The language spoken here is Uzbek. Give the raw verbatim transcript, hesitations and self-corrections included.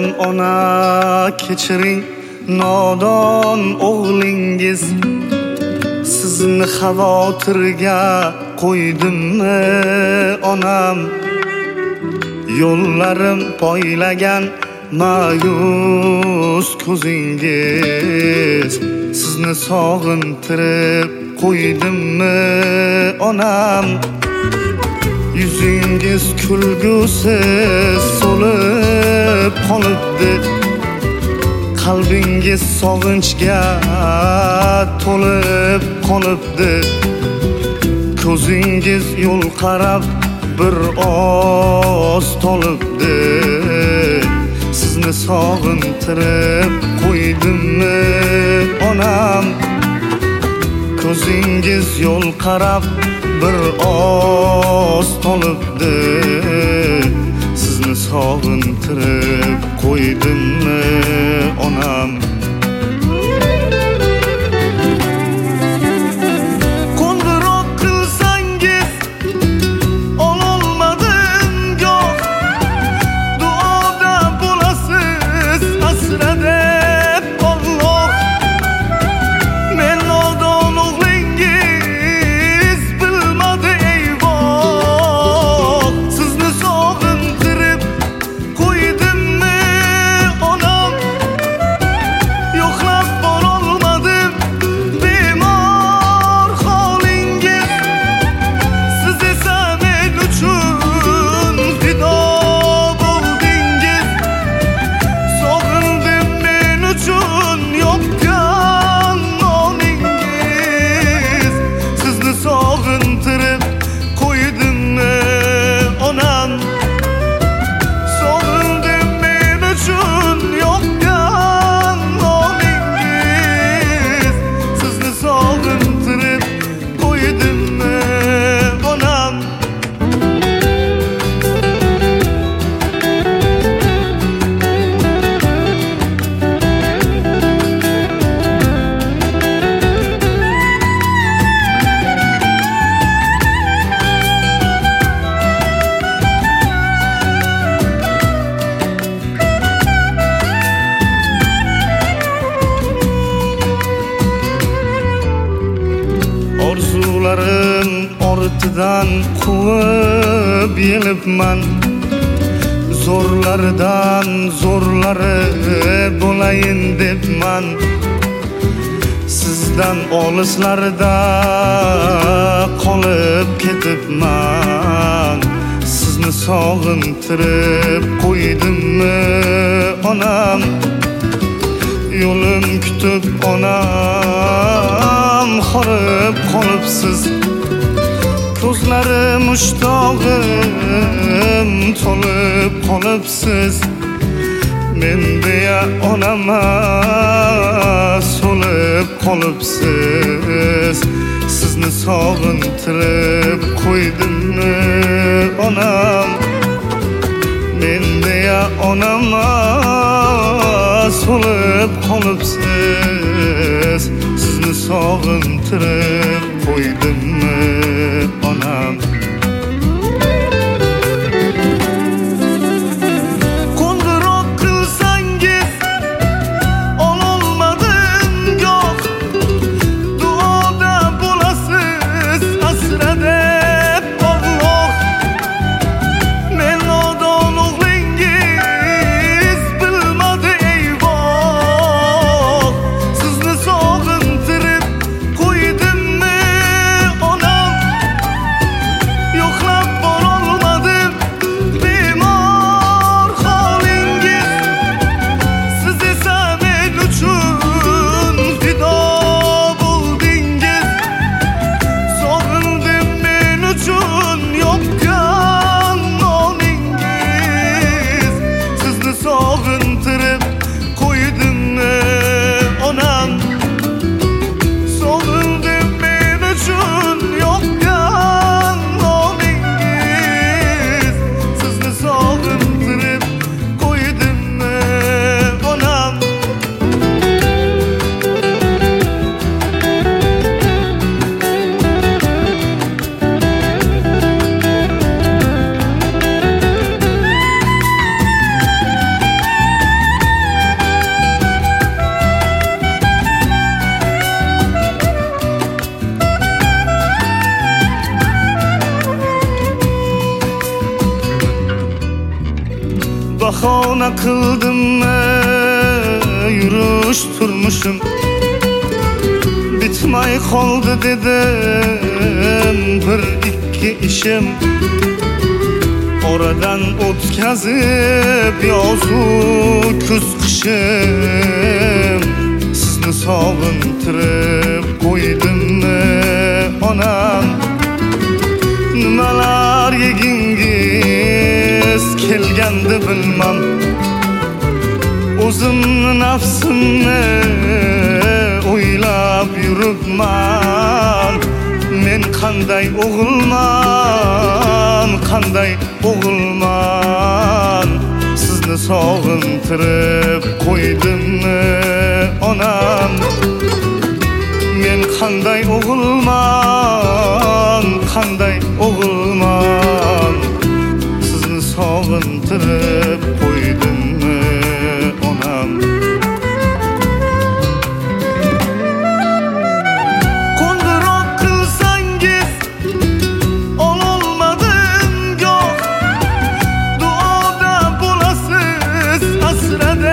Jon ona kechiring nodon o'g'lingiz, sizni xavotirga qo'ydimmi onam? Yo'llarim poylagan ma'yus ko'zingiz, sizni sog'intirib qo'ydimmi onam? Yüzüngiz kulgusiz so'lib qolibdi, qalbingiz sog'inchga to'lib qolibdi. Ko'zingiz yo'l qarab bir oz tolibdi, sizni sog'intirib qo'ydimmi onam? Ko'zingiz yo'l qarab bir oz tolibdi, sizni sog'intirib qo'ydimmi onam? Qo'ng'iroq qilsangiz ololmadim goh, duoda bo'lasiz asra deb Alloh. Men nodon o'g'lingiz bilmadi eyvoh, sizni sog'intirib qo'ydimmi onam? Yo'qlab borolmadim bemor holingiz, siz esa men uchun fido bo'ldingiz. Sog'indim men uchun yoqqan noningiz, sizni sog'intirib qo'ydimmi onam? Sog'indim men uchun yoqqan noningiz, sizni sog'intirib qo'ydimmi onam? Orzularim ortidan quvib yelibman, zo'rlardan zo'rlari bo'layin debman. Sizdan olislarda qolib ketibman, sizni sog'intirib qo'ydimmi onam? Yo'lim kutib onam horib qolibsiz, ko'zlarim mushtog'im to'lib qolibsiz. Men deya onama so'lib qolibsiz, sizni sog'intirib qo'ydimmi onam? Men deya onama so'lib qolibsiz, sizni sog'intirib qo'ydimmi onam? Qo'ng'iroq qilsangiz ololmadim goh, duoda bo'lasiz asra deb Alloh. Men nodon o'g'lingiz bilmadi eyvoh, sizni sog'intirib qo'ydimmi onam? ona qildim yurish turmushim bitmay qoldi dedim bir ikki ishim oradan o'tkazib yozu kuz qishim sizni sog'intirib qo'ydimmi onam nimalar yegingiz kelgandi bilmam o'zimni nafsimni o'ylab yuribman men qanday o'g'ilman qanday o'g'ilman sizni sog'intirib qo'ydimmi onam men qanday o'g'ilman qanday o'g'ilman sizni sog'intirib qo'ydimmi onam qo'ng'iroq qilsangiz ololmadim goh duoda bo'lasiz asrada